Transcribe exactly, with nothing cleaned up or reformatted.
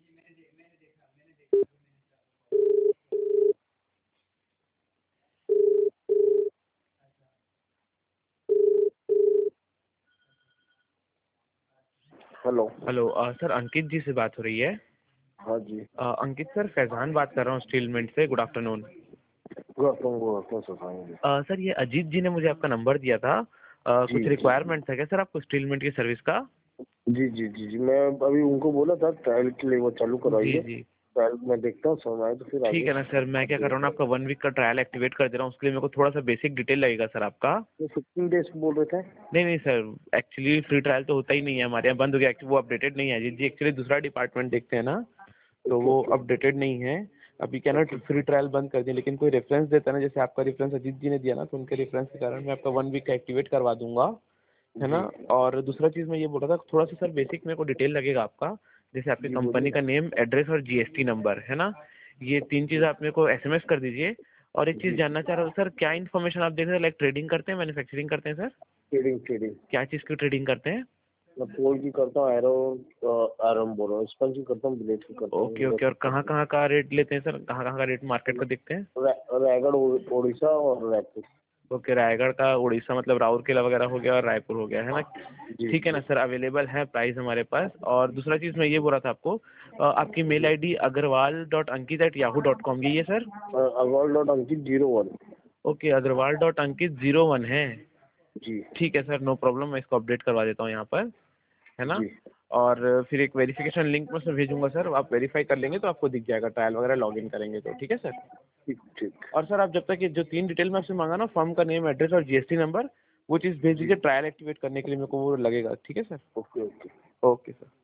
Hello. Hello uh, sir Ankit ji से बात हो रही है। हाँ जी। अ, अंकित सर फैज़ान बात कर रहा हूँ स्टीलमेंट से। Good afternoon. Good afternoon, good afternoon sir, बताएंगे। अ, सर ये अजीत जी ने मुझे आपका नंबर दिया था। अ, जी कुछ जी रिक्वायरमेंट था क्या सर आपको स्टीलमेंट की सर्विस का? जी जी जी जी मैं अभी उनको बोला था ट्रायल के लिए वो चालू जी करवाइए। जी। ट्रायल मैं देखता हूँ, समझ आए तो फिर ठीक आगे है ना सर, मैं क्या कर रहा हूँ ना, आपका वन वीक का ट्रायल एक्टिवेट कर दे रहा हूँ। उसके लिए मेरे को थोड़ा सा बेसिक डिटेल लगेगा सर आपका। तो फिफ्टीन डेज बोल रहे थे। नहीं नहीं सर, एक्चुअली फ्री ट्रायल तो होता ही नहीं है हमारे यहाँ, बंद हो गया। वो अपडेटेड नहीं है अजीत जी, एक्चुअली दूसरा डिपार्टमेंट देखते हैं ना, तो ओके वो ओके अपडेटेड नहीं है। अभी क्या ना ओके। फ्री ट्रायल बंद कर दिया, लेकिन कोई रेफरेंस देता है ना, जैसे आपका रेफरेंस अजीत जी ने दिया ना, तो उनके रेफरेंस के कारण मैं आपका वन वीक का एक्टिवेट करवा दूंगा, है ना। जी और दूसरा चीज़ मैं ये बोल रहा था, थोड़ा सा सर बेसिक मेरे को डिटेल लगेगा आपका। जैसे आपकी जी कंपनी बोलिए। का नेम, एड्रेस और जीएसटी नंबर, है ना। ये तीन चीज़ आप मेरे को एसएमएस कर दीजिए। और एक चीज़ जी जानना चाह रहा हूँ सर, क्या इन्फॉर्मेशन आप देख रहे हैं, लाइक ट्रेडिंग करते हैं, मैन्युफैक्चरिंग करते हैं सर? Trading trading. क्या चीज़ की ट्रेडिंग करते हैं? मैं पोल की करता हूँ, एरो आयरन बोल रहा हूँ, स्पंज की करता हूँ, ब्लेड की करता हूँ, ओके मिरर ओके। और की कहाँ करता कहाँ का रेट लेते हैं सर, कहाँ कहाँ का रेट मार्केट का देखते हैं? हूँ। रा- रायगढ़, ओ- उड़ीसा और रायपुर। ओके, रायगढ़ का, उड़ीसा मतलब राउरकेला वगैरह हो गया और रायपुर हो गया, है ना। जी ठीक है ना जी। सर, अवेलेबल है प्राइस हमारे पास। और दूसरा चीज़ मैं ये बोल रहा था आपको, अ, आपकी mail ID Agarwal dot Ankit at Yahoo dot com, यही है sir? Agarwal dot Ankit zero one. Okay, Agarwal dot Ankit zero one है। जी ठीक है सर, नो प्रॉब्लम, मैं इसको अपडेट करवा देता हूँ यहाँ पर, है ना। जी। और फिर एक वेरिफिकेशन लिंक मैं उसमें भेजूंगा सर, आप वेरीफाई कर लेंगे तो आपको दिख जाएगा, ट्रायल वगैरह लॉग इन करेंगे तो। ठीक है सर। ठीक ठीक। और सर आप जब तक ये जो तीन डिटेल में आपसे मांगा ना, फर्म का नेम, एड्रेस और जीएसटी नंबर, वो चीज़ भेज जी। दीजिए। ट्रायल एक्टिवेट करने के लिए मेरे को वो लगेगा। ठीक है sir. Okay okay. Okay sir.